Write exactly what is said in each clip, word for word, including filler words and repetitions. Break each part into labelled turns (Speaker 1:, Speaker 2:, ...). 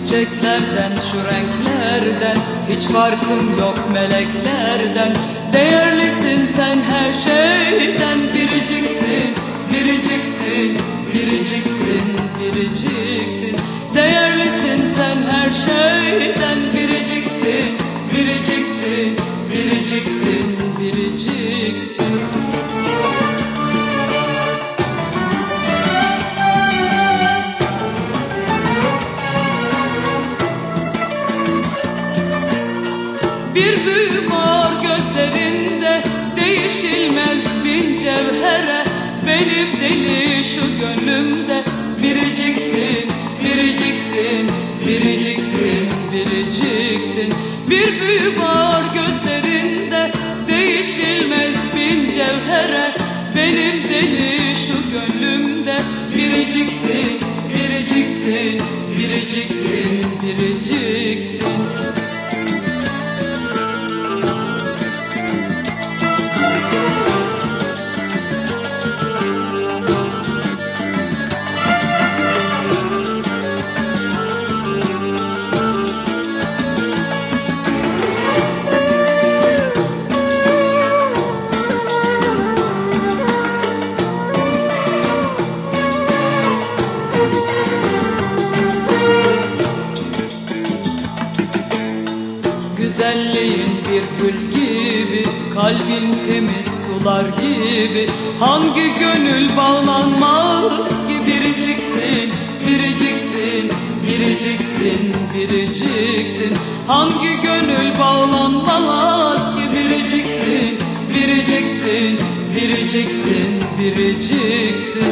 Speaker 1: çiçeklerden, şu renklerden, hiç farkın yok meleklerden. Değerlisin sen her şeyden, biriciksin, biriciksin, biriciksin, biriciksin. Değerlisin sen her şeyden, biriciksin, biriciksin, biriciksin, biriciksin. Bir büyü var gözlerinde, değişilmez bin cevhere. Benim deli şu gönlümde, biriciksin, biriciksin, biriciksin, biriciksin. Bir büyü var gözlerinde, değişilmez bin cevhere. Benim deli şu gönlümde, biriciksin, biriciksin, biriciksin, biriciksin. Güzelliğin bir gül gibi, kalbin temiz sular gibi. Hangi gönül bağlanmaz ki, biriciksin, biriciksin, biriciksin, biriciksin. Hangi gönül bağlanmaz ki, biriciksin, biriciksin, biriciksin, biriciksin.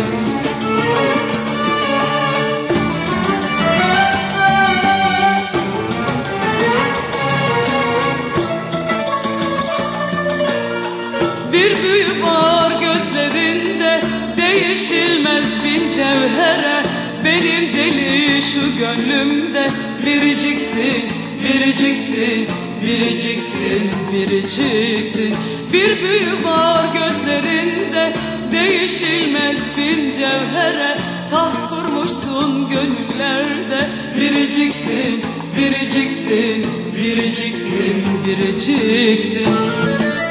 Speaker 1: Bir büyü var gözlerinde, değişilmez bin cevhere. Benim deli şu gönlümde, biriciksin, biriciksin, biriciksin, biriciksin. Bir büyü var gözlerinde, değişilmez bin cevhere. Taht kurmuşsun gönüllerde, biriciksin, biriciksin, biriciksin, biriciksin.